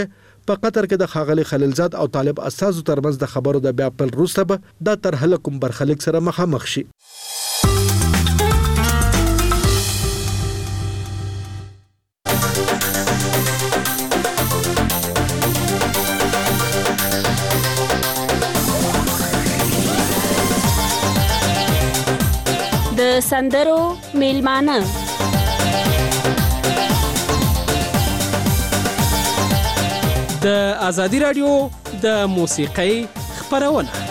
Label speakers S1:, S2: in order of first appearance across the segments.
S1: په قطر کې د ښاغلي خلیلزاد او طالب استازو ترمنځ د خبرو د بیا پیل وروسته به دا ترهله کوم برخلیک سره مخامخ شي.
S2: د سندرو میلمانه
S3: د ازادي رادیو د موسیقۍ خپرونه.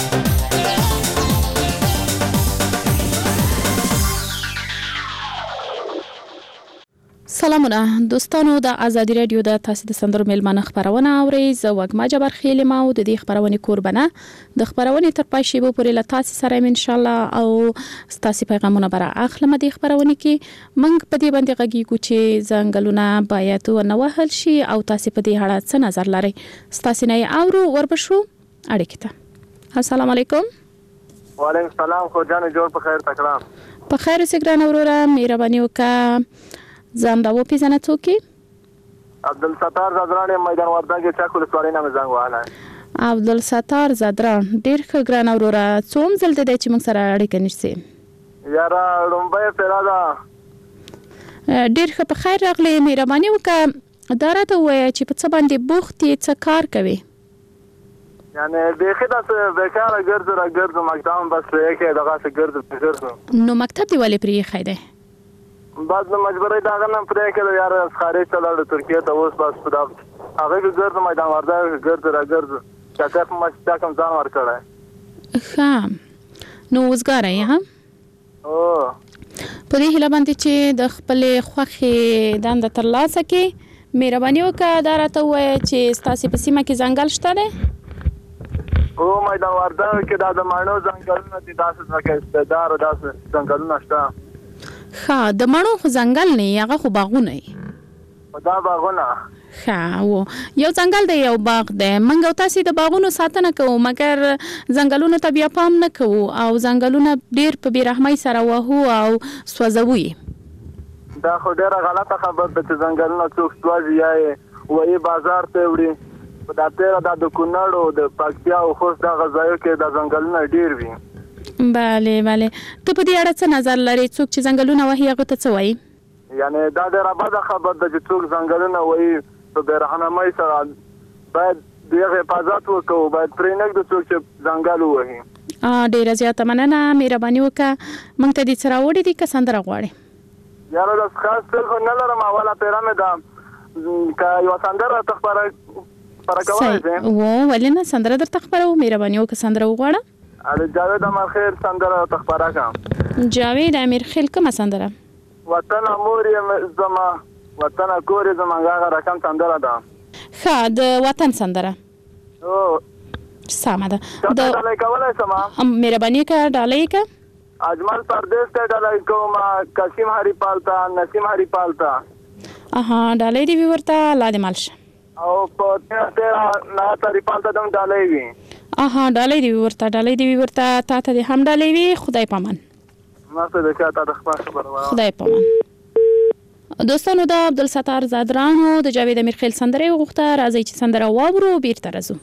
S4: سلامونه دوستانو، د ازادي رادیو د تاسو د سندرو میلمانه خبرونه اورئ. زه وګما جبر خیل ما او د دې خبرونه کوربنه د خبرونه تر پای شیبو پورې له تاسو سره ان شاء الله او تاسو پیغامونه برا اخلم. د خبرونه کې منګ په دې باندې غږیږو چې ځنګلونه باید ونوهل شي او تاسو په دې اړه څه نظر لرئ. تاسو نه اورو وربشو اړیکه ته. السلام علیکم.
S5: وعلیکم السلام. خو جان جوړ په خیر تکړه
S4: په خیر سګران اورورا مهرباني وکړه. زم دا و پیژنه څوک؟
S5: عبدالستار زادران میدان وردګ چا کول سوالینه مزنګ واله.
S4: عبدالستار زادران ډیر ښه ګران اورورا. څوم زل د چې موږ سره اړیکه نشي
S5: یارا لومبه پیرادا
S4: ډیر ښه په خیر راغلی. مهرباني وکړه دا راته وایه چې په څه باندې بوخت یې څه کار کوي؟
S5: یعنی بیخی داسې بیکاره ګرځو مکتب بس یې دغه څه ګرځو.
S4: نو مکتب دی ولې پرې خیده؟
S5: بعد نو مجبورې دا غنه پرې کړو یار خارج ته لاړ ترکیه ته اوس بس په دا هغه ګرځو میدان ورده ګرځو چاکه مچ کم ځان ور کړای.
S4: ښه نو وزګار یې ها؟
S5: او
S4: په دې هله باندې چې د خپل خوخي دند تر لاسه کې مهرباني وکړه دا راته وایي چې ستاسو په سیمه کې ځنګل شته دی؟
S5: او میدان ورده کې دا د مانو ځنګلونه دي داسې ځکه استعدار داسې ځنګلونه شته.
S4: ښه د مڼو خو ځنګل نه هغه خو باغونه
S5: دا باغونه.
S4: ښه و یو ځنګل دی یو باغ دی. منګ او تاسو د باغونو ساتنه کوو مګر ځنګلونو ته بیا پام نه کوو او ځنګلونه ډیر په بیرحمۍ سره وهو او سوځوي.
S5: دا خو ډیره غلطه خبره ده چې ځنګلونه څوک سوځي یا وایي بازار ته وړي. په دا تیره د کونړ او د پکتیا او خوست د غځایو کې د ځنګلونه ډیر وي.
S4: بله بله. ته په دې اړه څه نظر لرې؟ څوک چې ځنګلونه وهي هغه ته څه وایي؟
S5: یعنی دا ډېره بده خبره ده چې څوک ځنګلونه وهي په بېرحمۍ سره باید د هغې حفاظت وکړو، باید پرې نه ږدو څوک چې ځنګل ووهي.
S4: ډېره زیاته مننه. مهرباني وکړه. موږ ته دې څه راوړي دي که سندره غواړې؟
S5: یاره داسې خاص څه خو نه لرم. اوله پیره مې ده که یوه سندره راته خپره کولی شې؟
S4: ولې نه سندره درته خپروو. مهرباني وکړه سندره وغواړه.
S5: جاوید امرخیل سندره تخبره کم.
S4: جاوید امرخیل کومه سندره؟
S5: وطن مور زما وطن کور زما هغه رقم سندره ده.
S4: ښه د وطن سندره.
S5: او
S4: سمه ده.
S5: د ډالۍ کولای سم.
S4: مهرباني وکړه ډالۍ وکړه.
S5: اجمل پردیس ته ډالۍ کوم. قاسم هریپال ته نسیم هریپال ته.
S4: ډالۍ دی ورته الله دې مال شه.
S5: او په تیرا نه هریپال ته دم ډالۍ وي.
S4: ډالۍ دی ورته تا ته دې هم ډالۍ وي. خدای پامان. خدای پامان. دوستانو د عبدالستار زادرانو د جاوید امیرخیل سندره وغوښته. راځي چې سندره واورو بیرته راځو.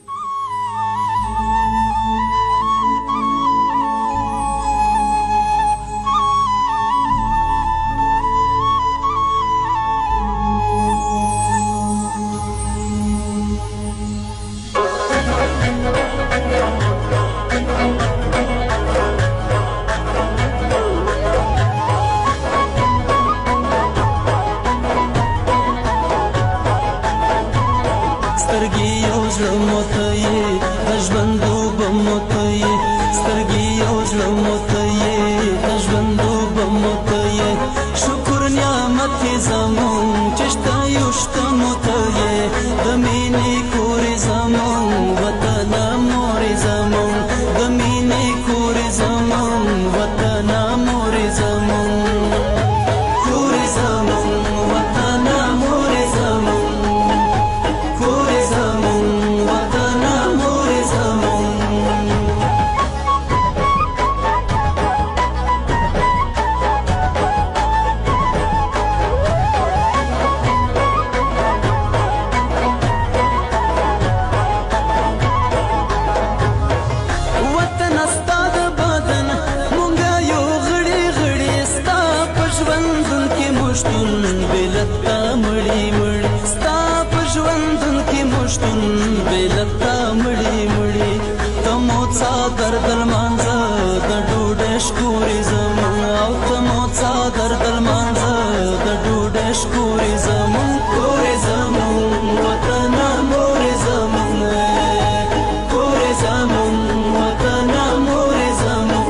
S6: شتون بلتا مړی مړی تمو څادر دلمانځه د ډوډۍ شکورې زمون او تمو څادر دلمانځه د ډوډۍ شکورې زمون کورې زمون وطن مورې زمون کورې زمون وطن مورې زمون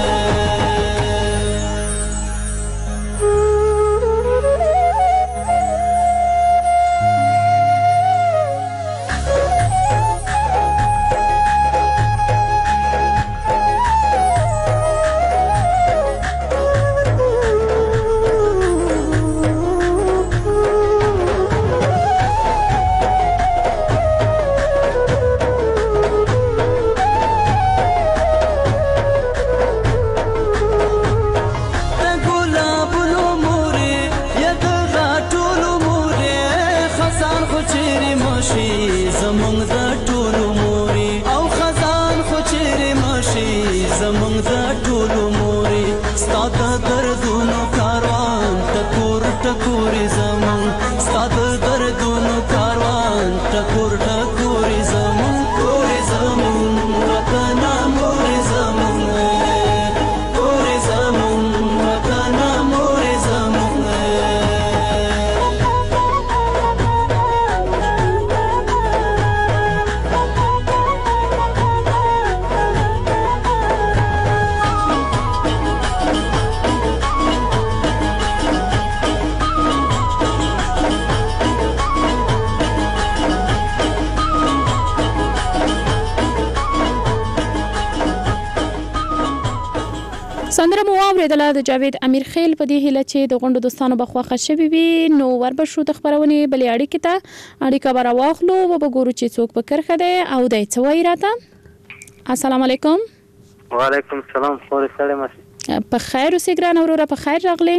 S4: سندره مو واوریدله د جاوید امیر خیل په دې هیله چې د غونډو دوستانو به خوښه شوي وي. نو وربشو د خبرونې بلې اړیکې ته اړیکه به راواخلو و به ګورو چې څوک په کرښه دی او دی څه وایي راته. السلام علیکم.
S7: وعلیکم السلام. خورې سړی ماشي
S4: په خیر اوسې ګرانه وروره، په خیر راغلی.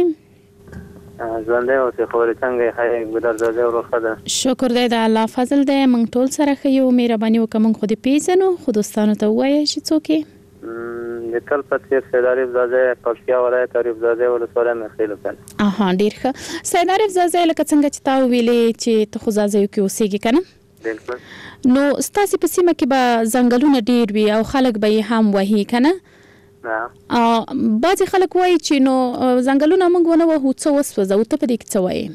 S7: ژوندی اوسې خورې څنګه یې ښه یې ګودر زوځی ورو ښه ده؟
S4: شکر دی د الله فضل دی. موږ ټول سره ښه یو. مهرباني وکړه موږ خو دې پیژنو خو دوستانو ته ووایه چې څوک یې.
S7: د تل په څېر سید عارف زاځی پکتیا ولایت عارف زاځی ولسوالۍ مخېلو کړ.
S4: ډېر ښه. سید عارف زاځی لکه څنګه چې تا وویلې چې ته خو زاځیو کې اوسېږې که نه؟
S7: بلکل.
S4: نو ستاسې په سیمه کې به ځنګلونه ډېر وي او خلک به یې هم وهي که نه؟ بعضې خلک وایي چې نو ځنګلونه موږ ونه وهو څه وسوځوو. ته په دې کې څه وایې؟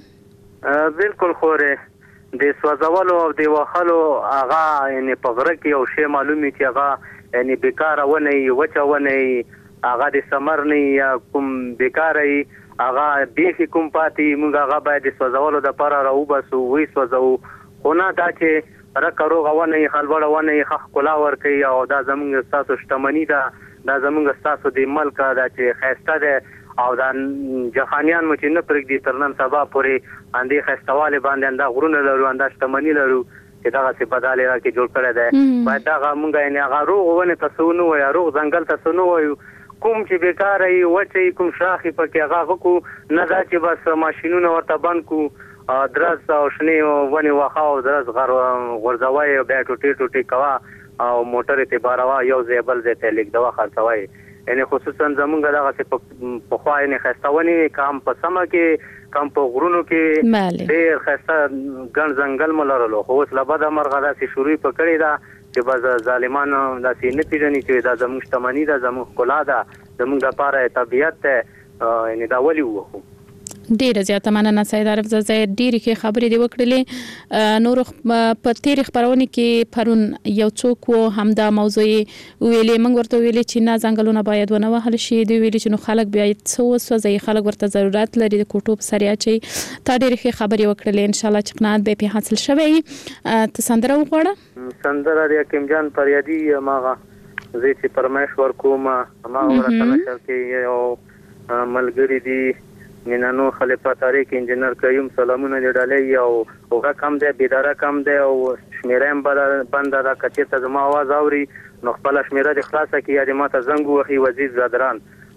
S7: بلکل خورې د سوځولو او د وهلو هغه یعنې په غره کې یو شی معلوم وي چې هغه یعنی بیکاره ونه وي وچه ونه وي هغه د ثمر نه یا کوم بیکاره وي هغه بیخي کوم پاتې موږ هغه باید د سوځولو دپاره راوباسو ویسوځوو. خو نه دا چې رکه روغه ونه وي خلوړه ونه وي ښه ښکلا ورکوي او دا زموږ ستاسو شتمني ده دا زموږ ستاسو د ملک دا چې ښایسته دی او دا جهانیان مو چې نه پرېږدي تر نن سبا پورې همدې ښایستهوالي باندې همدا غرونه لرو همدا شتمني لرو چې دغسې بدالې راکې جوړ کړی دی. باید دغه مونږ یعنې هغه روغ ونې ته څه ونه وایو روغ ځنګل ته څه نه وایو کوم چې بیکاره وي وچه وي کوم شاخ یي پکې هغه کړو نه دا چې بس ماشینونه ورته بند کړو درز او شنې ونې واښه او درز غورځوئ بیا ټوټې ټوټې کوه او موټر یې ترې باروه یو ځای بل ځای ته لېږدوه خرڅوئ. یعنې خصوصا زمونږ دغسې پخوا یعنې ښایسته ونې کم په سمه کې کم په غرونو کې ډېر ښایسته ګڼ ځنګل مو لرلو خو اوس له بده مرغه داسې شروع په کړې ده چې بس ظالمان داسې نه پېژني چې دا زموږ شتمني ده زموږ ښکلا ده زموږ دپاره طبیعت دی یعنې دا ولې ووهو.
S4: ډیره زیاته مننه سید عارف زاځی ډیرې ښې خبرې دې وکړلې. نور په تېرې خپرونې کې پرون یو څوک و همدا موضوع یې ویلې موږ ورته ویلې چې نه ځنګلونه باید ونه وهل شي. دوی ویلې چې نو خلک باید څه وسوځوي خلک ورته ضرورت لري د کوټو په سر یې اچوي. تا ډیرې ښې خبرې وکړلې انشاءالله چې قناعت به یې پرې حاصل شوی. ته سندره وغواړه.
S7: سندره د حکیم جان فریادي هماغه زه چې فرمایش ورکوم هماغه ورته نشر کې یو ملګري دي نینانو خلیفه طارق انجینر قیوم سلامونه دې ډالۍ او هغه کم دی بیداره کم دی او شمیره هم بنده ده که چېرته زما اواز اوري نو خپله شمیره دې خلاصه کړي یا دې ما ته زنګ ووهي وزیر زادران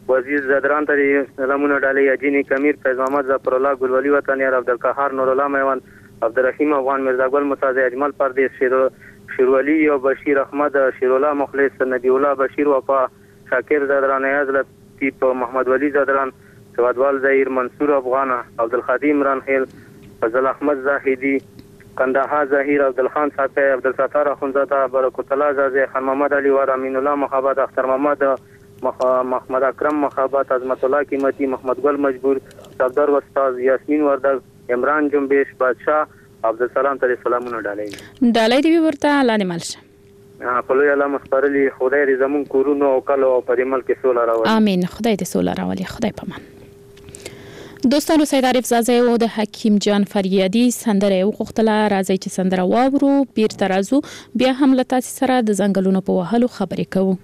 S7: ته دې سلامونه ډالۍ اجیني کمیر فیض محمد ظفر الله ګلولي وطنیار عبدالقهار نورالله میوان عبدالرحیم افغان مرزا ګل متازی اجمل پردیس شیرولي او بشیر احمد شیرالله مخلص نبی الله بشیر وفا شاکر زادران ایاز لطیف محمد ولی زادران سوادوال زهیر منصور افغان عبدالخادی عمران خیل فضل احمد زاهدی کندهار ظهیر عبدالخان صاحب عبدالستار اخونزاده برکت الله زازی خان محمد علی وار امین الله محبت اختر محمد اکرم محبت عظمت الله قیمتی محمد گل مجبور صفدر استاد یاسمین وردگ عمران جنبش بادشاہ عبدالسلام ته سلامونه
S4: ډالۍ دی ورته لاندې مالشه
S7: په لوی الله مخبرلی خدای دې زمون کورونو او کلو او پرېمل کې سوله راولي
S4: امين خدای دې سوله راولي خدای پامان دوستانو سید عارف زازی او د حکیم جان فریادي سندره وغوښتله راځي چې سندره واورو بیرته راځو بیا هم له تاسو سره د ځنګلونو په وهلو خبرې کوو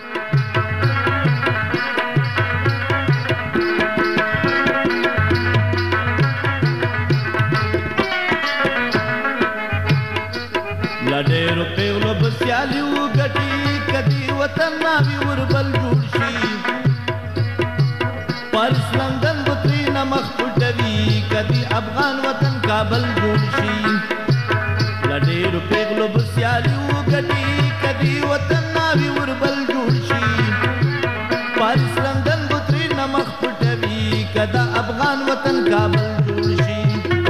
S8: لډېرو پیغلو بسیالي وګټي کدي وطن ناوي وربل جوړ شي پارس لندن بطري نمخ پټوي کدي افغان وطن کابل جوړ شي لډېرو پیغلو بسیالي وګټي کدي وطن ناوي وربل جوړ شي پارس لندن بطري نمخ پټوي کدا افغان وطن کابل جوړ شي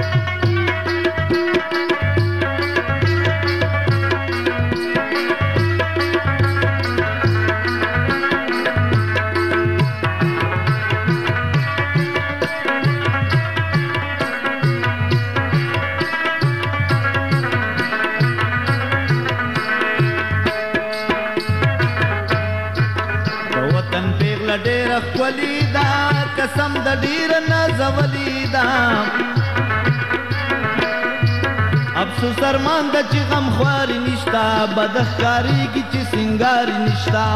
S8: ډېر خوليدا قسم د ډېر نازوليدا افسوس ارمان د چې غم خواري نشتا بدخکاری کی چې سنگار نشتا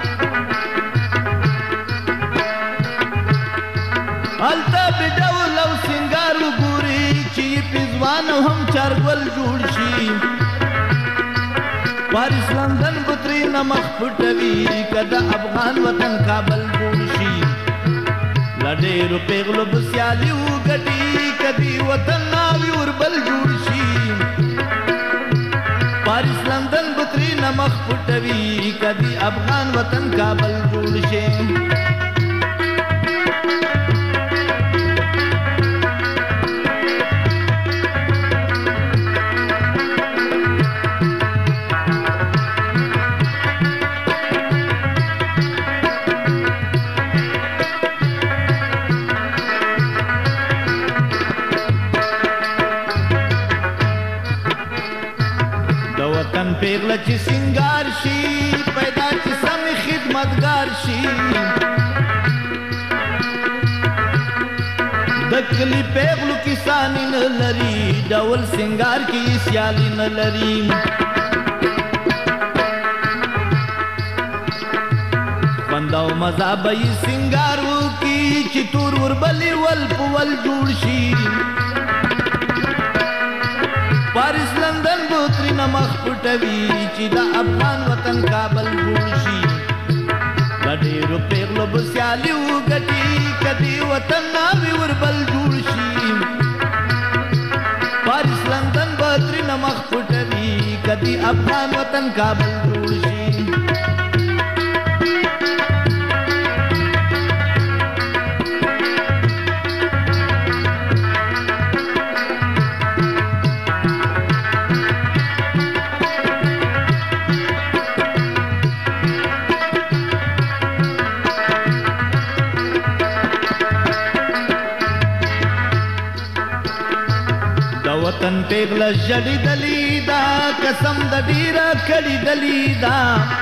S8: التا بډول او سنگار ګوري چې پزوان هم چارګل جوړ شي پاریس لندن بطری نمخ پټوي کدا افغان وطن کابل جوړ شي لډېرو پیغلو بسیالي وګټي کدي وطن ناوي وربل جوړ شي پاریس لندن بطری نمخ پټوي کدي افغان وطن کابل جوړ شي پیغله چې سنگار شي پیدا چې سم خدمتگار شي د کلی پیغلو کسانی نه لري ډول سنگار کې سیالي نه لري بنداو مزه به سنگار وکي چې تور وربلي ول پول جوړ شي پاریس لندن بوتری نمخ پټوي چې د افغان وطن کابل جوړ شي لډېرو پیغلو بسیالي وګټي کدي وطن ناوي وربل جوړ شي پاریس لندن بوتری نمخ پټوي کدي افغان وطن کابل جوړ شي وطن پیغله جړی دلی دا قسم د ډیره کړي دلی دا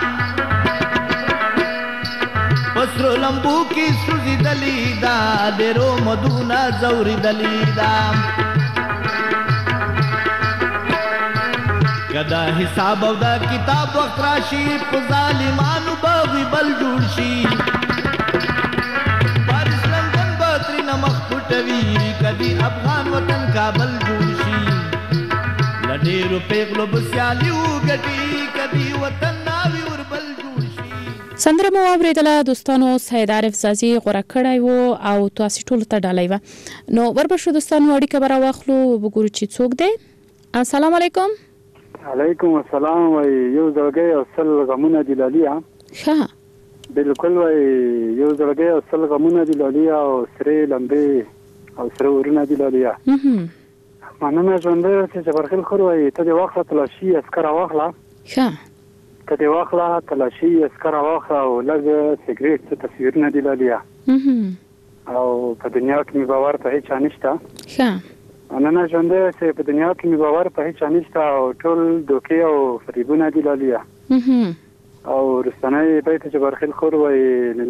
S8: پسرو لمبو کی سوزی دلی دا ډیرو مدونه زوري دلی دا کدا حساب او دا کتاب وخت راشي په ظالمانو باغی بل جوړ شي پاریس لندن باتری نمخ پټوي کدي افغان وطن کابل جوړ شي لډېرو پیغلو بسیالي وګټي کدي وطن ناوي وربل جوړ شي
S4: سندره مو اوریدله دوستانو سید عارف زازی غوړه کړی وو او تاسو ټول ته ډالۍ و نو وربشو دوستانو اړیکه برا واخلو وګورو چې څوک دی السلام علیکم
S5: علیکم السلام وای یو ځلګي او سل غمونه دی لالیا
S4: ښه
S5: بالکل وای یو ځلګي او سل غمونه دی لالیا او سره لمبه او سره ورونه دی لالیا
S9: مننه ژوندۍ چې جبرخیل خور وایي ته د واخله تلاشي اسکر واخله
S4: ښه
S9: ته د واخله تلاشي اسکر واخله او لږ سیګریټ څه تصویرونه دي لالیا او په دنیا کې مې باور په هیڅ نشته.
S4: ښه
S9: مننه ژوندۍ چې په دنیا کې مې باور په هیڅ نشته او ټول دوکې او فریبونه دي لالیا. او رستنی بیت جبرخیل خور وایي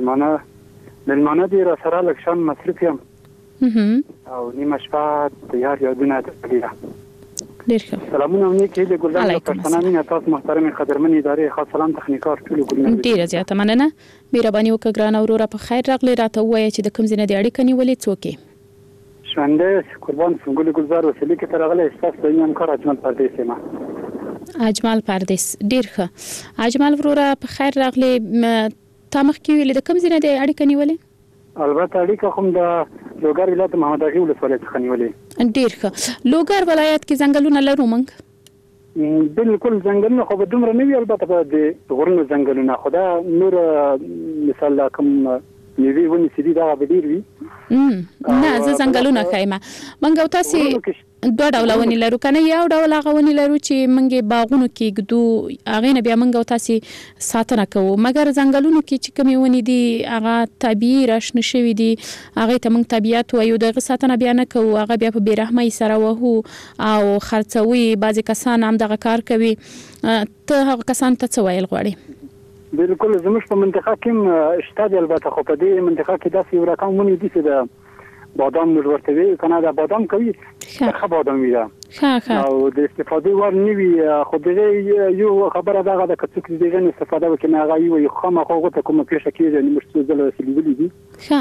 S9: مېلمانه دي را سره لږ شان مصروف یم او نیمه شپه تیار یادونه درته
S4: ډیر ښه.
S9: سلامونه نیک هیله ګلدان او پښتنه مینه تاسو محترم خدرمن ادارې خاص سلام تخنیکار ټول ګلدان
S4: ډیر زیاته مننه. مهرباني وکړه ګران اوروره په خیر راغلی راته وایي چې د کوم ځای نه د اړیکه نیولې څوک
S9: ژوندۍ قربان سنگل گلزار وسیله کې ترغله احساس د یم کار اجمل پردیس ما
S4: اجمل پردیس ډیر ښه. اجمل وروره په خیر راغلی تامخ کې ویل د کوم ځای نه د اړیکه نیولې؟
S9: البته اړیکه کوم د لوګر ولایت محمد اغي ولسوالۍ څخه نیولې.
S4: ډیر ښه. لوګر ولایت کې ځنګلونه لرو موږ؟
S9: بالکل ځنګلونه خو به دومره نه وي، البته په د غرونو ځنګلونه خو دا نور مثال کوم نیوي ونی سړي دا به ډیر وي.
S4: نه زه ځنګلونه خایمه منګ او تاسو دوه ډول ونی لرو کنه یو ډول هغه ونی لرو چې منګ باغونو کې ګدو هغه نه بیا منګ او تاسو ساتنه کوو، مګر ځنګلونو کې چې کوم ونی دي هغه طبيعي راشنه شوی دي هغه ته منګ طبيعت وایو دغه ساتنه بیا نه کوو، هغه بیا په بیرحمۍ سره وهو او خرڅوي. بعضی کسان هم دغه کار کوي. ته هغه کسان ته څه ویل غواړي؟
S9: بالکل زموږ په منطقه کې شته دی، البته خو په دې منطقه کې داسې یو رقم ونی دي چې د بادام موږ ورته وی کنه دا بادام کوي ښه بادام وی دا
S4: ښه
S9: او د استفادې ور نیوي خو دغه یو خبره دغه د کڅوک دغه استفاده وکړي هغه یو خامخا ته کومه پیښه کیږي چې موږ څه ځله سلیولې دي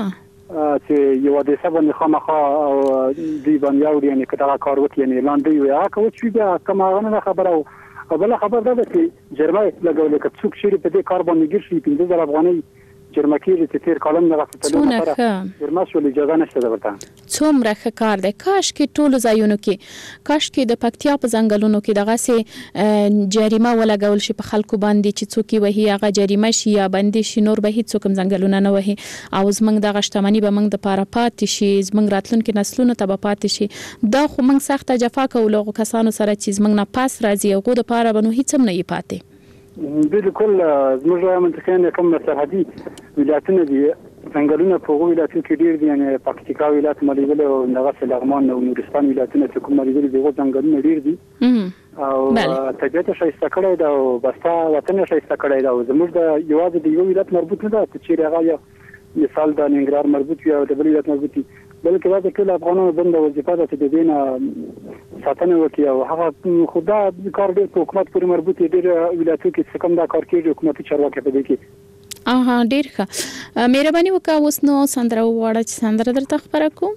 S9: چې یو د سبا نه خامخا او دی باندې اوري یعنی کدا کار وکړي یعنی لاندې یو هغه کوي چې کومه نه خبره او بل خبر ده چې جرمای لګول کڅوک شری په دې کار باندې ګر شي 15000 افغانۍ جرمکیږي چې تیر کالم نه راځي لپاره جرمه شو اجازه نشته درته.
S4: څومره ښه کار دی. کاش کې ټول ځایونو کې کاش کې د پکتیا په ځنګلونو کې دغه سه جریمه ولګول شي په خلکو باندې چې څوک وهي هغه جریمه شي یا باندې شي نور به هیڅ کوم ځنګلونه نه وهي او زمنګ دغه شتمنۍ به موږ د پاره پاتې شي، زمنګ راتلونکو نسلونو ته به پاتې شي. دا خو موږ سخت جفا کوو کسانو سره چې زمنګ نه پاس راځي او د پاره بنو هیڅ هم نه یې پاتې.
S9: بالکل زموږ منطقه نه کوم سرحدي ولایتونه دي څنګهونه په ولایتونو کې ډیر دي، یعنی پکتیکا ولایت مالیګل او نغه لغمان او نورستان ولایتونه چې کوم مالیګل دغه څنګهونه ډیر دي او طبیعت شایسته کړی دا او بستا وطن شایسته کړی دا زموږ د یوازې د یو ولایت مربوط نه ده چې هغه مثال د ننګرهار مربوط وي او د بل ولایت مربوط وي، بلکې دا ټول افغانانو بنده وظیفه ده چې د دین ساتنه وکړي او هغه خدا کار ډېر په حکومت پورې مربوط دی. ډېر ولایتونو کې څه کوم دا کار کوي حکومتي چارواکي په دې کې.
S4: ډېر ښه. مهرباني وکړه اوس نو سندره وواړه چې سندره درته خبره کوم.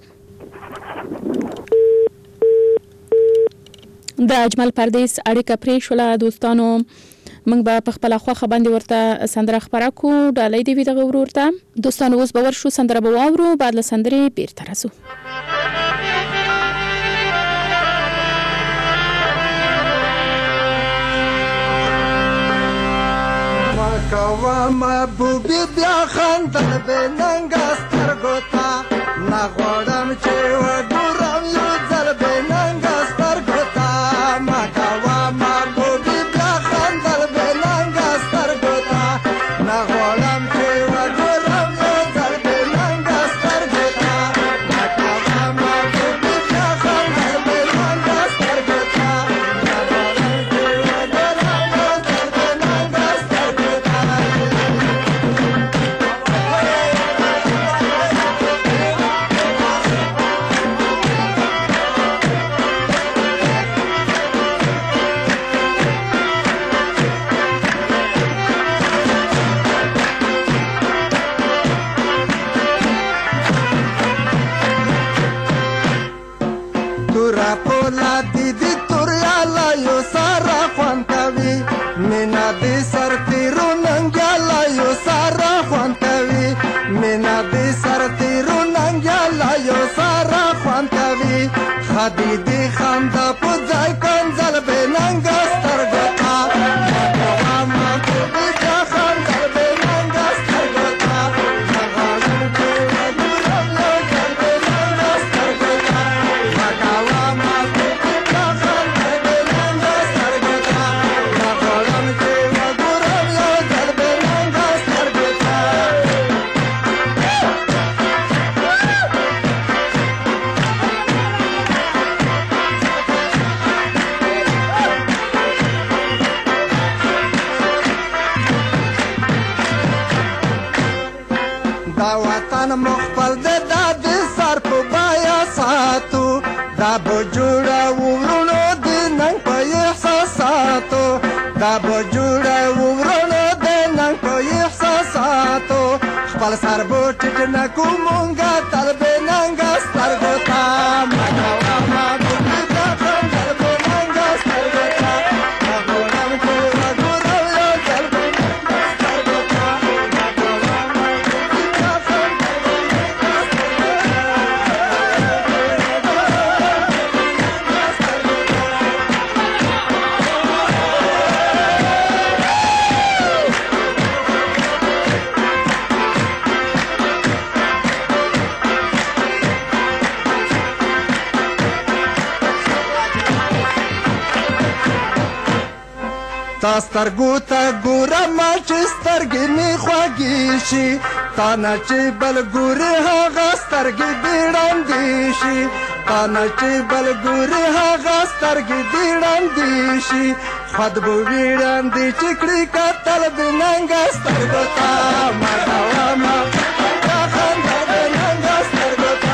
S4: د اجمل پردیس اړیکه پرې شوله دوستانو، موږ به په خپل خوخه باندې ورته سندره خبره کو ډالۍ دی دغه ورورته دوستانو. اوس به ورشو سندره به واورو بعد له سندرې بیرته راځو.
S10: کوا محبوبی بیا خندل به ننګ سترګوتا نا غوړم چې وګورم یو ځل به ننګ سترګوتا ما کوا محبوبی بیا خندل به ننګ سترګوتا نا غوړم چې وګورم یو ځل به ننګ سترګوتا ما کوا محبوبی بیا خندل به ننګ سترګوتا نا غوړم چې وګورم یو ځل به ننګ سترګوتا. تورا پولا دیدی توریا لا یو سارا خوان کوي مینا دې سر تیرو ننګالا یو سارا خوان کوي مینا دې سر تیرو ننګالا یو سارا خوان کوي خدي دې خندا په ځای کنځل به ننګ سترګتا ما په دې خندا به ننګ سترګتا هغه دې ورو یو ځل به ننګ سترګتا ما ځان مخفل د سر په بایا ساتو دا به جوړه ورونو د ننګ په احساساتو دا به جوړه ورونو د ننګ په احساساتو خپل سر به ټیټ نه کړو مونږه تل به ننګه سترګو ته تا سترګو ته ګورم چې سترګې مې خوږې شي تا نه چې بل ګورې هغه سترګې دې ړندې شي تا نه چې بل ګورې هغه سترګې دې ړندې شي خود به وي ړندې چې کړي کتل د ننګه سترګو ته ما کومه دا خندا د ننګه سترګو ته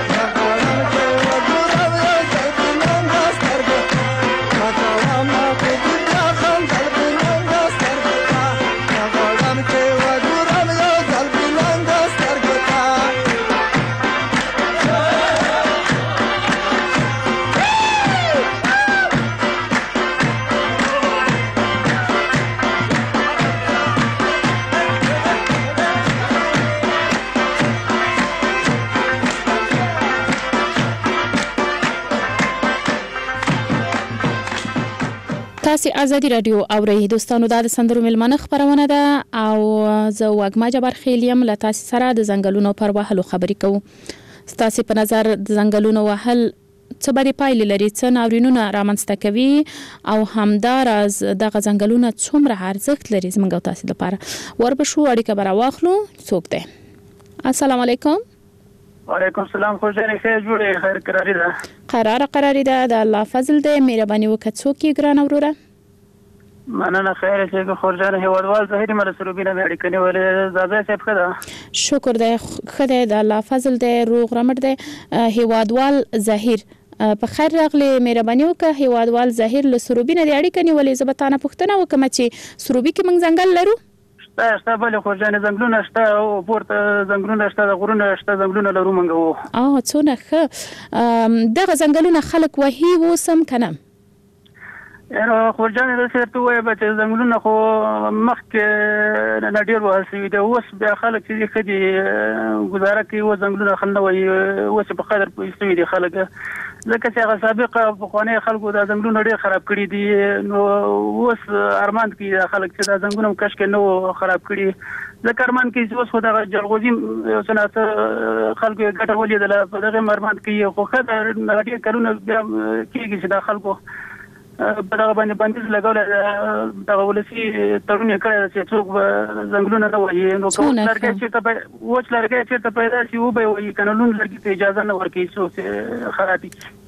S4: تاسو ازادي رادیو اورئ دوستانو د سندرو ملمنه خبرونه ده او زه وګما جبر خیلیم له تاسو سره د ځنګلونو پر وهلو خبرې کوم. تاسو په نظر د ځنګلونو وهل څه به پایلې لري، څه ناورینونه رامنځته کوي او همداراز دغه ځنګلونه څومره ارزښت لري زموږ تاسو لپاره. وربشو اړیکه برا واخلو. څوک ده؟ السلام علیکم.
S11: وعلیکم السلام. خو ځنه خیر جوړه خیر قراری ده. قراری ده د الله فضل ده. مهرباني وکړه څوک یې ګران اوروره. مننه خیر چې خورجان هیوادوال ظاهري مرسروبینه مې اړیکه نیولې زاده صاحب خدا شکر ده خدای د الله فضل ده روغ رمټ ده هیوادوال ظاهر په خیر راغلی. مهرباني وکړه هیوادوال ظاهر له سروبینه د اړیکه نیولې زبطانه پښتنه وکم چې سروبي کې موږ ځنګل لرو. شته بل خورجان ځنګلونه شته او پورته ځنګلونه شته د غرونه شته ځنګلونه لرو موږ وو. څونه ښه. دغه ځنګلونه خلک وهي وسم کنه خورجان د سرته وای به ځنګلونه خو مخکې نه ډیر واسي د اوس بیا خلک چې خدي گزاره کوي و ځنګلونه خلنه وای اوس په قدر پوښتنه دي خلک ځکه چې هغه سابقه په خونه خلکو د ځنګلونه ډیر خراب کړي دي نو اوس ارمان کوي خلک چې د ځنګلونو کښ کې نو خراب کړي ځکه ارمان کوي چې اوس خو د جلغوزي صنعت خلکو ګټه ولیدل په دغه ارمان کوي خو خدای ډیر کارونه کیږي چې د خلکو په دغه باندې بندیز لګول دغه ولسی تړون کړی چې څوک ځنګلونه نه وایي نو کوم لرګي چې ته پیدا شي او به وایي قانون لرګي ته اجازه نه ورکړي څو خرابي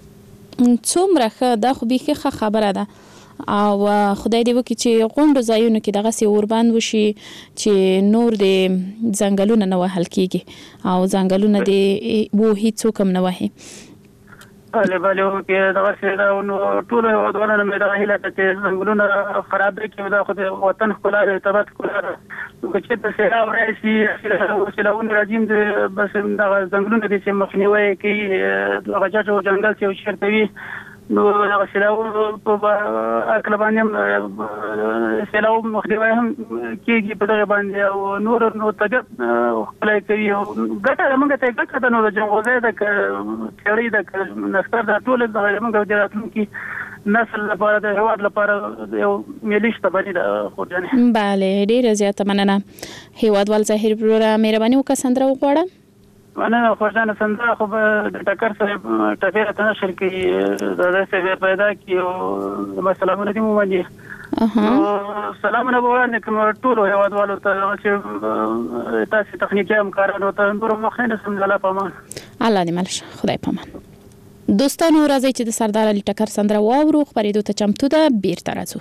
S11: څومره ښه دا خو به ښه خبره ده او خدای دې وکړي چې غونډو ځایونو کې دغه سی اوربند وشي چې نور د ځنګلونه نه وهل کیږي او ځنګلونه دې وو هیڅ کوم نه وهي. بله کې دغه څه نو ټول ودونه مې دغه هیله چې څنګهونه خراب کې دا خو د وطن خپل ارتباط کوله چې په سره ورسي چې لون راځم بس دغه څنګهونه دي چې مخنیوي کوي دغه جنگل چې شرطوي نو هغه سلاو په اکل باندې سلاو مخنیوي هم کېږي په دغه باندې او نور نو طبيعت خپل کوي ګټه موږ ته ګټه نو د جنغوزه د تیوري د نستر د ټول د موږ د راتلونکي نسل لپاره د هواد لپاره یو مليشته باندې د خورجانه. بله ډیره زیاته مننه هیوادوال ظاهر بروره مهرباني وکړه سندره وغواړه. مننه خورجانه سندره خو د ټکر سره ټفیره تنشر کې د څه پیدا کی او مسلمانونه دي مو باندې سلامونه وړاندې کوم ټول هیوادوالو ته چې تاسو تخنیکي همکارانو ته نور مخنه سم الله پامان الله دې ملشه خدای پامان. دوستانو راځي چې د سردار علي ټکر سندره واورو خبرېدو ته چمتو ده بیرته راځو.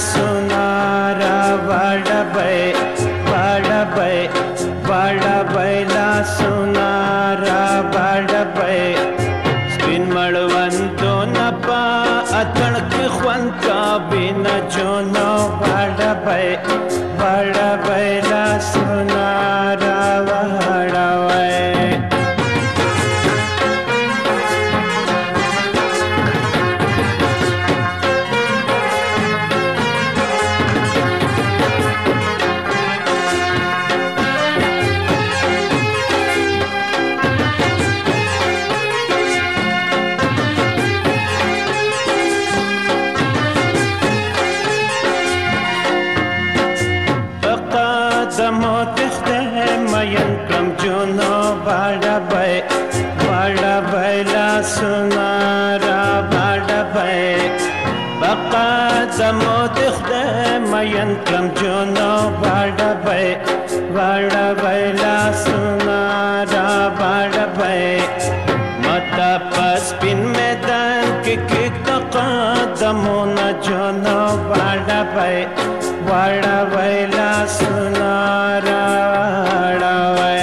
S12: سونارا وړه بای لا سونارا وړه بای سپین مړوندو نه په اتڼ کې خوند کا بنا جونو وړه بای لا سونارا وړه بای سونارا وړه بای بقا زمو دخته مین کلم جونو وړه بای لا سونارا وړه بای متا پس پین میدان کې قدمونه جونو وړه بای لا سونارا وړه بای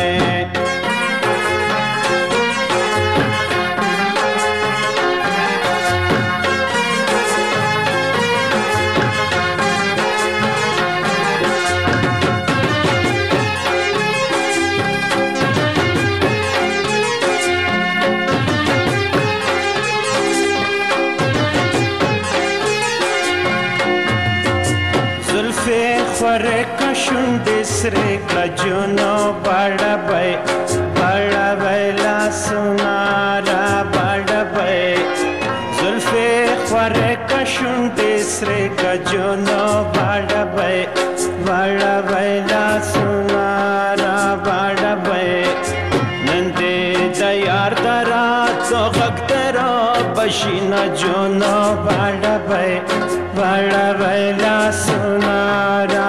S12: شونډې سرې کړه جونو وړه بای لا سونارا وړه بای زلفې خورې کړه شونډې سرې کړه جونو وړه بای لا سونارا وړه بای نن دې د یار دراتو غږ درو بشینه جونو وړه بای لا سونارا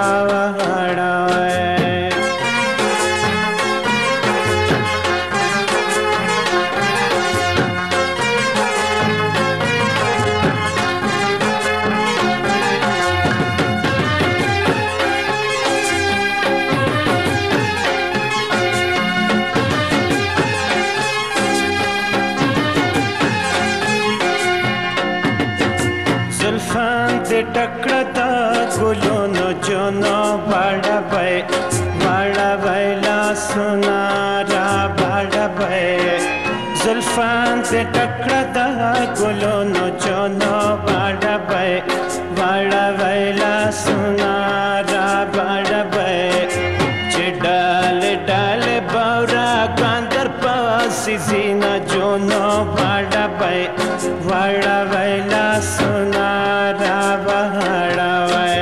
S12: ټکړه دا ګلونو جونو وړه بای لا سونارا وړه بای زلفان دې ټکړه دا ګلونو جونو وړه بای لا سونارا وړه بای چې ډال باورا کاندر پاسې زینا جونو وړه بای لا سونارا وړه بای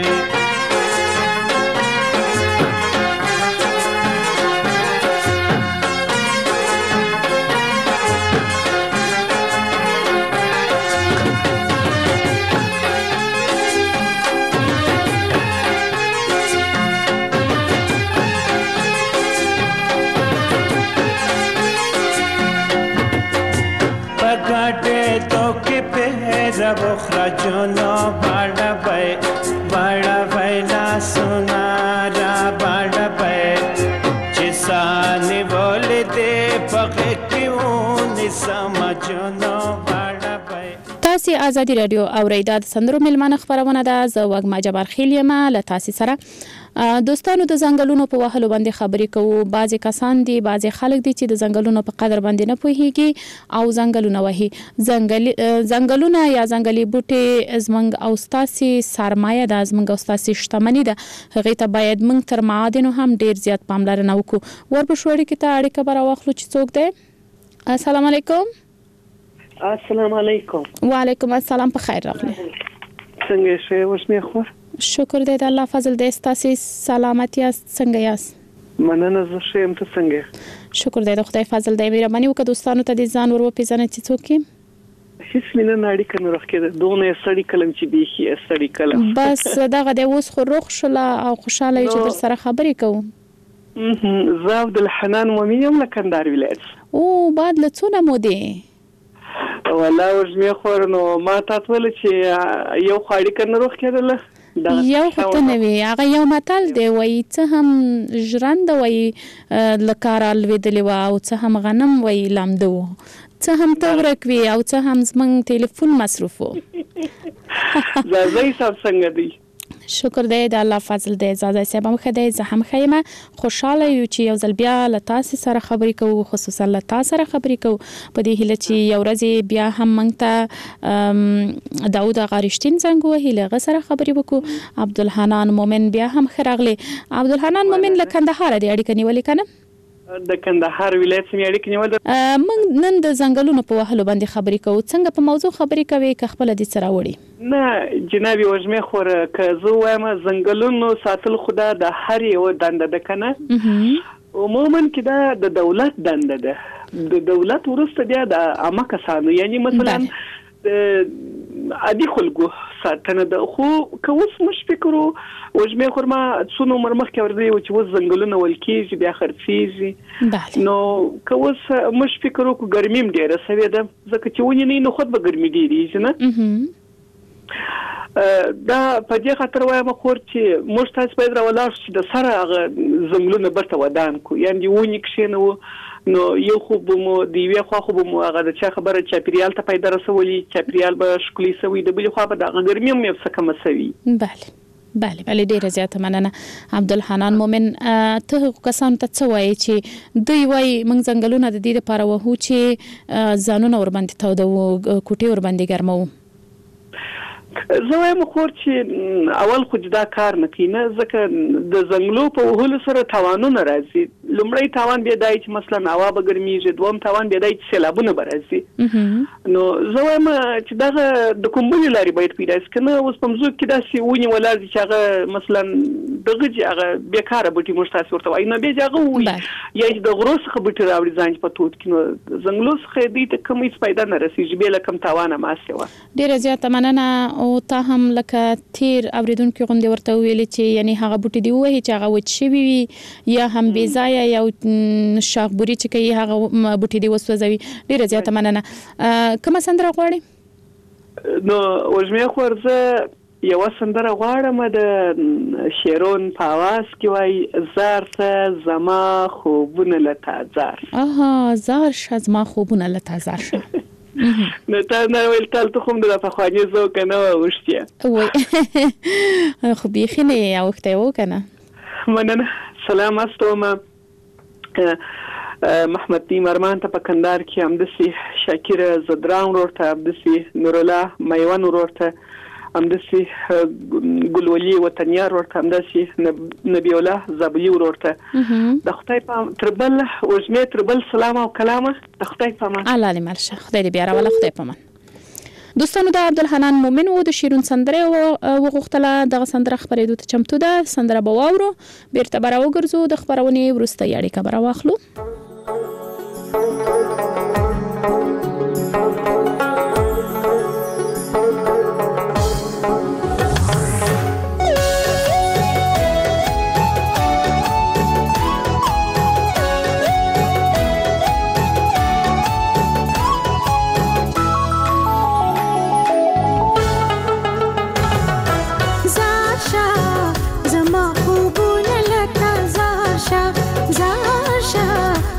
S12: بخرا جونو وړه بای لا سونارا وړه بای چې سانې ولې دې پخې کېونې سما جونو وړه بای
S4: تاسو آزادي رادیو اوریدا د سندرو ملمانه خبرونه ده زه وګما جبار خیل یم له تاسو سره دوستانو د ځنګلونو په وهلو باندې خبرې کوو بعضی کسان دي بعضی خلک دي چې د ځنګلونو په قدر باندې نه پوهیږي او ځنګلونه وهي ځنګلونه یا ځنګلي بوټي زمنګ او ستاسي سرمایه د زمنګ او ستاسي شتمنۍ ده هغه ته باید موږ تر معادنو هم ډیر زیات پاملرنه وکړو وربشوړي کې ته اړیکه بر واخلو چې څوک دی السلام علیکم
S13: السلام علیکم
S4: وعلیکم السلام په خیر راغلی
S13: څنګه شې وسمه خو
S4: شکر دې د الله فضل دې ستاسي سلامتی څنګه یاست
S13: مننه زه شم ته څنګه
S4: شکر دې د خدای فضل دې مهرباني وکړه دوستانو ته دې ځان ور وپیژنه چې څوک
S13: هیڅ مینه ناړي کنه راخې دونه سړی کلم چې بیخي سړی کلم
S4: بس دغه د اوس خو روغ شله او خوشاله چې در سره خبرې کوم
S13: زه عبد الحنان مومیم لکندار ولایت
S4: او بعد لڅونه مو دي
S13: والله ورځمه خور نو ما تاسو ول چې یو خاړی کنه روغ کېدل
S4: یو خطه نوی هغه یو متل دی وایي څه هم ژرنده وایي له کاره لوېدلې وه او څه هم غنم وایي لامده و څه هم ته ورک وي او څه هم زموږ ټلیفون مصروف و
S13: زازی صاحب څنګه دی؟
S4: شکر دی د الله فضل دی. زازی صاحب هم ښه دی، زه هم ښه یم. خوشحاله یو چې یو ځل بیا له تاسې سره خبرې کوو، خصوصا له تا سره خبرې کوو په دې هیله چې یو ورځ بیا هم موږ ته داود اغا رښتین زنګ ووهي، له هغه سره خبرې وکړو. عبدالحنان مومن بیا هم ښه راغلی. عبدالحنان مومن له کندهاره دی اړیکه نیولې که نه؟
S13: د کندهار ولایت څخه اړیکه نیول.
S4: موږ نن د ځنګلونو په وهلو باندې خبرې کوو. څنګه په موضوع خبرې کوي که خپله دې څه راوړي؟
S13: نه جناب وژمې خوره که زه وایم ځنګلونو ساتل خو دا د هر یوه دنده ده که نه؟ عموما کې دا د دولت دنده ده. د دولت وروسته بیا د عامه کسانو یعنی مثلا عادي خلکو ساتنه ده. خو که اوس موږ فکر وژمې خور ما څونه عمر مخکې اورېدلی و چې اوس ځنګلونه ول کېږي بیا خرڅېږي، نو که اوس موږ فکر وکړو ګرمي هم ډېره سوې ده ځکه چې ونې نه وي نو خود به ګرمي ډېرېږي نه. دا په دې خاطر وایم خور چې موږ تاسو باید راولاړ شو چې د سره هغه ځنګلونه بیرته ودان کړو، یعنې ونې کښېنوو نو یو خو به مو د یوې خوا خو به مو هغه د چا خبره چاپېریال ته پیدا رسولي، چاپېریال به ښکلي سوي، د بلې خوا به د هغه ګرمي هم یو څه کمه سوي.
S4: بله ډیره زیاته مننه. عبدالحنان مومن ته هغو کسانو ته څه وایي چې دوی وایي موږ ځنګلونه د دې دپاره وهو چې ځانونه ورباندې تودوو، کوټې ورباندې ګرموو؟
S13: زه وایم خور چې اول خو دا کار نه کوي نه، ځکه د ځنګلو په وهلو سره تاوانونه راځي. لومړی تاوان بیا دی چې مثلا هوا به ګرمیږي، دوم تاوان بیا دی چې سیلابونه به راځي. نو زه وایم چې دغه د کوم بلې لارې باید پیدا شي که نه. اوس په مځکو کې داسې ونې ولاړ دي چې هغه مثلا دغه چې هغه بېکاره بوټي موږ تاسې ورته وایي، نو بیا چې هغه ووایي یا چې د غرو څخه بوټي راوړي ځان په تود کړي، نو ځنګلو څخه دوی ته کوم هېڅ پیدا نه رسېږي بې له کوم تاوانه ماسې وه.
S4: ډېره زیاته مننه. او تا هم لکه تیر اوریدونکو غوندې ورته ویلې چې یعنی هغه بوټي دی ووهي چې هغه وچ شوي وي یا هم بې ځایه یا شاخبوري چې کوي هغه بوټي دی وسوځوي. ډېره زیاته مننه. کومه سندره غواړې؟
S13: نو وژمې خور زه یوه سندره غواړم د شیرون په اواز کې وایي زار شه زما خوبونه له تا زار.
S4: زار شه زما خوبونه له تا زار شه.
S13: نو تا نه ویل تل ته خو هم د پخواني ذوق نه وه اوښتیه
S4: خو بیخي نه یې اوښتی و که نه؟
S13: مننه. سلام استومه محمد دیم ارمان ته په کندهار کې همداسې شاکره زدران ورور ته، همداسې نورالله میوند ورور ته، همداسې ګلولي وطنیار ورور ته، همداسې نبی الله زابلي ورور ته. د خدای په تربل وژمې تربل سلام او کلامه د خدای په امان.
S4: الله دې مل شه، خدای دې بیا راوله، خدای په امان. دوستانو د عبدالحنان مومن و د شیرون سندره وغوښتله. دغه سندره خپرېدو ته چمتو ده. سندره به واورو، بیرته به راوګرځو، د خپرونې وروستۍ اړیکه به راواخلو.
S14: زما خوبونه لکه زار شه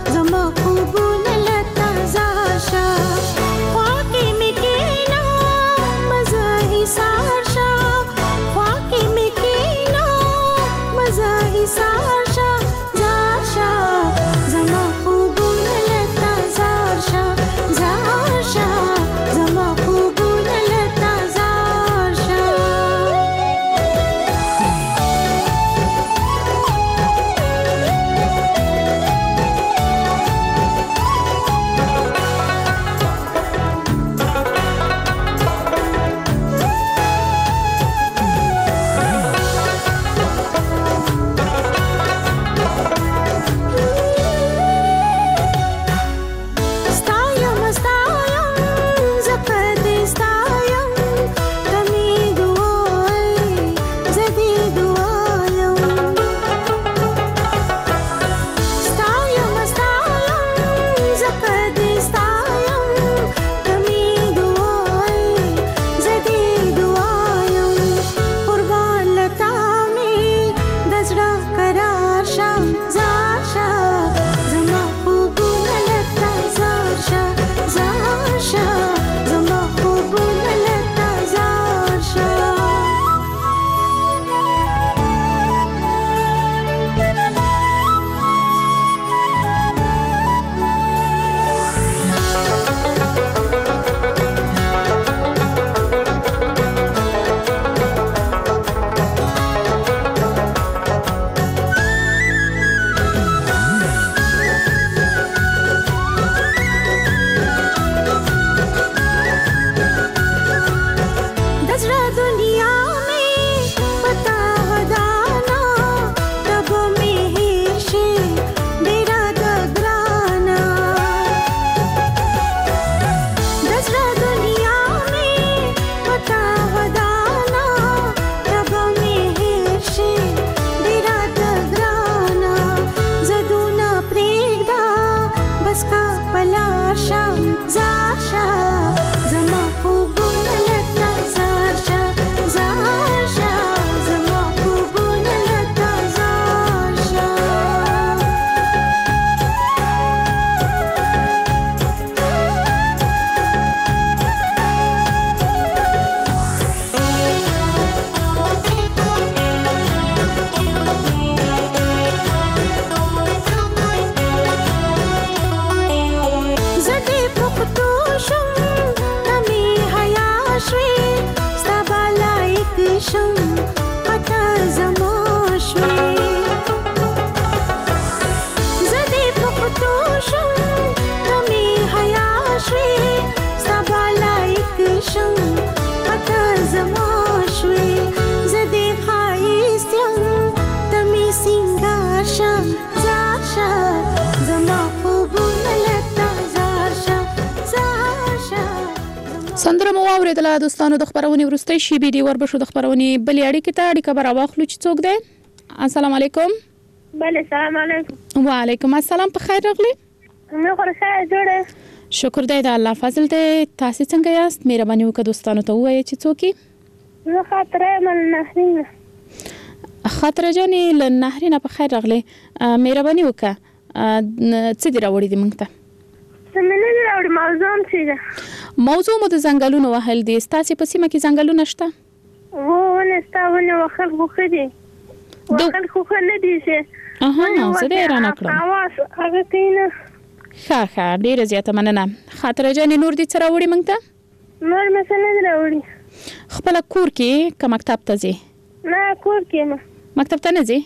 S4: اوریدله دوستانو د خبرونې وروستۍ شیبې دی وربشو د خبرونې بلې اړیکې ته اړیکه به راواخلو چې څوک دی. السلام علیکم.
S14: بله سلام علیکم.
S4: وعلیکم السلام، په خیر راغلی.
S14: مې خوښه جوړه.
S4: شکر دی د الله فضل دی. تاسو څنګه یاست؟ مهرباني وکړه دوستانو ته ووایئ چې څوک یې.
S14: زه خاطره یم له نهرین.
S4: خاطره جانې له نهرین په خیر راغلی. مهرباني وکړه څه دې راوړي دي موږ ته؟
S14: څه مې نه دي راوړي، موضوع هم څه ده؟
S4: موضوع مو د ځنګلونو وهل دي. ستاسې په سیمه کې ځنګلونه شته؟
S14: ونې ستا ونې وهل خو ښه دي، وهل خو ښه نه دي چې
S4: زه دې رانه کړم.
S14: اواز هغه کوي نه.
S4: ښه ډیره زیاته مننه. خاطره جانې نور دې څه راوړي موږ ته؟
S14: نور مې څه نه دي راوړي.
S4: خپله کور کې که مکتب ته ځې؟
S14: نه کور کې یم.
S4: مکتب ته نه ځې؟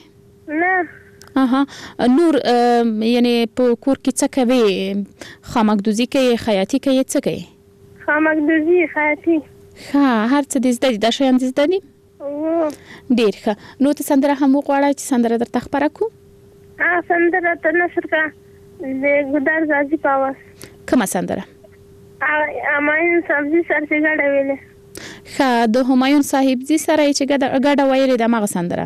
S14: نه.
S4: نور یعنې په کور کې څه کوې؟ خامکدوزي کوې، خیاطي کوې، څه کوې؟
S14: خامکدوزي، خیاطي.
S4: ښه هر څه دې زده دي، دا شیان دې زده دي؟ ډېر ښه. نو ته سندره هم وغواړه چې سندره درته خپره کړو؟
S14: سندره ته نشر کا د ګودر زازي په اواز.
S4: کومه سندره؟
S14: همایون صاحبزي سره چې ګډه ویلې.
S4: ښه د همایون صاحبزي سره یې چې ګډه ویلې د هماغه سندره؟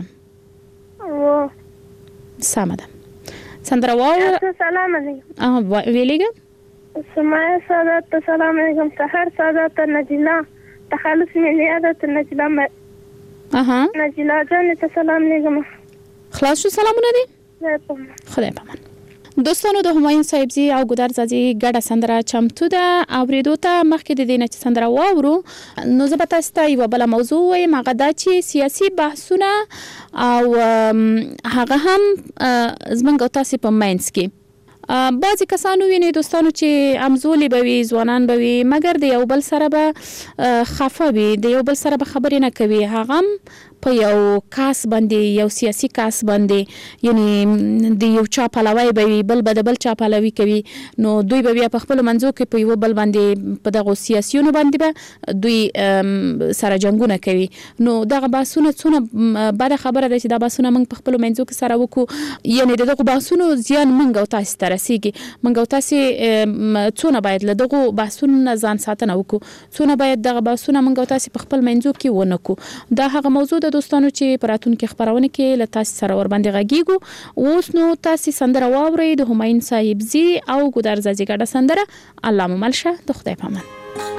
S4: سمه ده. سندره واوره.
S14: سلام علیکم.
S4: ویلېږه؟
S14: سمایه سادات ته سلام علیکم. سحر سادات ته نجیلا، تخلص ملیاده ته نجیلا، نجیلا جانې ته سلام علیکم.
S4: خلاص شو سلامونه دي؟ خدای پامان. دوستانو د همایون صاحبزي او ګودر زازي ګډه سندره چمتو ده. اوریدو ته مخکې د دې نه چې سندره واورو نو زه به تاسو ته یوه بله موضوع ووایم، هغه دا چې سیاسي بحثونه او هغه هم زموږ او تاسې په منځ کې بعضې کسان ووینئ دوستانو چې همزولي به وي، ځوانان به وي، مګر د یو بل سره به خفه وي، د یو بل سره به خبرې نه کوي. هغه هم په یو کاس باندې، یو سیاسي کاس باندې، یعنی د یو چا پلوی به وي، بل به د بل چا پلوي کوي. نو دوی به بیا په خپلو منځو کې په یو بل باندې په دغو سیاسیونو باندې به دوی سره جنګونه کوي. نو دغه بحثونه څونه بده خبره ده چې دا بحثونه موږ په خپلو منځو کې سره وکړو. یعنی د دغو بحثونو زیان موږ او تاسې ته رسیږي. موږ او تاسې څونه باید له دغو بحثونو نه ځان ساتنه وکړو، څونه باید دغه بحثونه موږ او تاسې په خپل منځو کې ونه کړو. دا هغه موضوع ده دوستانو چې په راتلونکي خبرونه کې له تاسې سره ورباندې غږیږو. اوس نو تاسې سندره واورئ د همایون صاحبزي او ګودر زازي ګډه سندره. الله مو مل شه، د خدای پامان.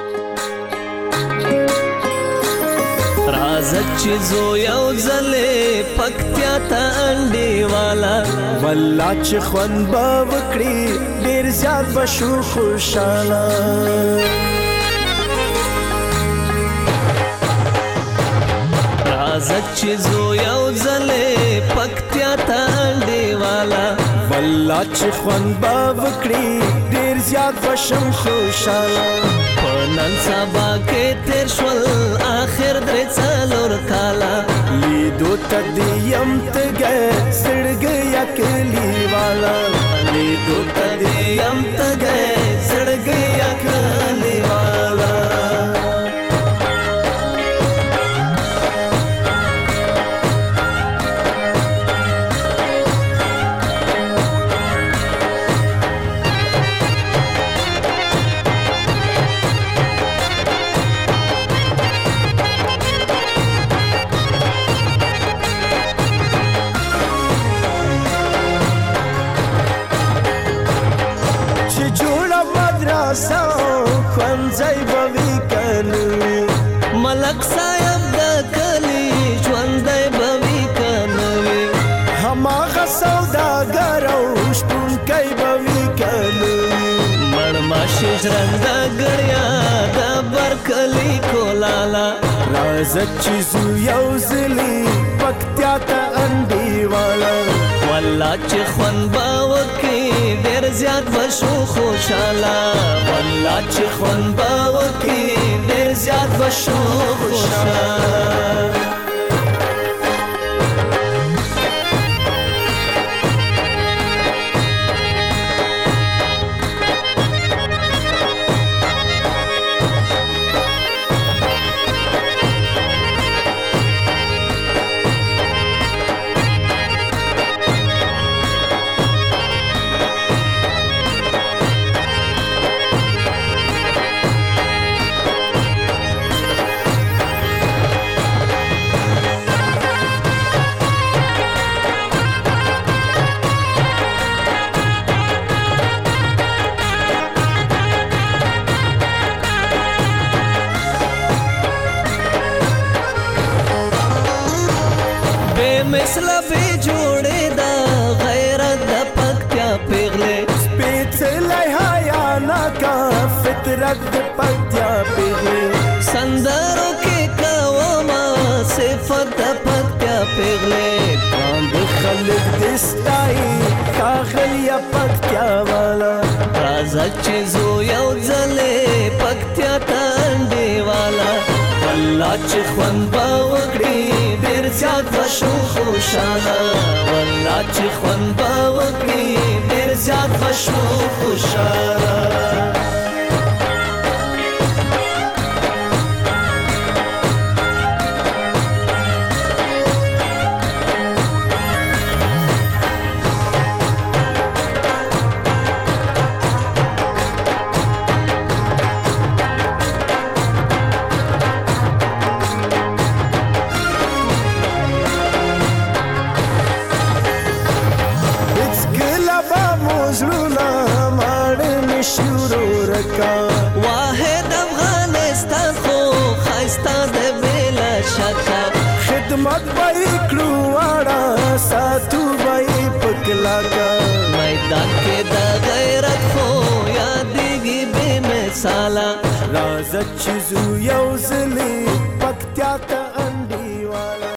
S6: راځه چې زو یو ځلې پکتیا ته انډې والا،
S15: والله چې خوند به وکړي ډېر زیات به شو خوشاله.
S6: راځه چې زو یو ځلې پکتیا ته انډې والا،
S15: والله چې خوند به وکړي ډېر زیات به شم خوشاله.
S6: په نن سبا کې تیر شول آخر درې څلور کاله،
S15: لیدو ته دې یم تږی زړګی یا کلیواله،
S6: لیدو ته دې یم تږی زړګی یا کلیواله.
S15: ښوونځی به وي که نه وي،
S6: ملک صاحب د کلي ژوندی به وي که نه وي،
S15: هماغه سوداګر او شپونکی به وي که نه وي،
S6: مړماشي ژرنده ګړیا د برکلي کولاله.
S15: راځه چې ځو یو ځلې پکتیا ته انډیواله،
S6: والله چې خوند به وکړي ډېر زیات به شو خوشاله، والله چې خوند به وکړي ډېر زیات به شو خوشاله. مثله به جوړې دا غیرت د پکتیا پیغلې
S15: سپېڅلی حیا ناکه فطرت د پکتیا پیغلې
S6: سندرو کې کومه صفت د پکتیا پیغلې
S15: باند خلک دستای ښاغلیه پکتیا والا
S6: راځه چې زو یو ځلې پکتیا ته انډې والا والله چې خوند به وکړي ډېر زیات به شو خوشحاله والله چې خوند به وکړي ډېر زیات به شو خوشحاله واحد افغانستان خو خایسته د بلا شکه
S15: خدمت به کړو واړه ساتو به پکلاکا
S6: میدان کې د غیرت خو یادېږي بې مثاله
S15: راځه چې زو یو ځلې پکتیا ته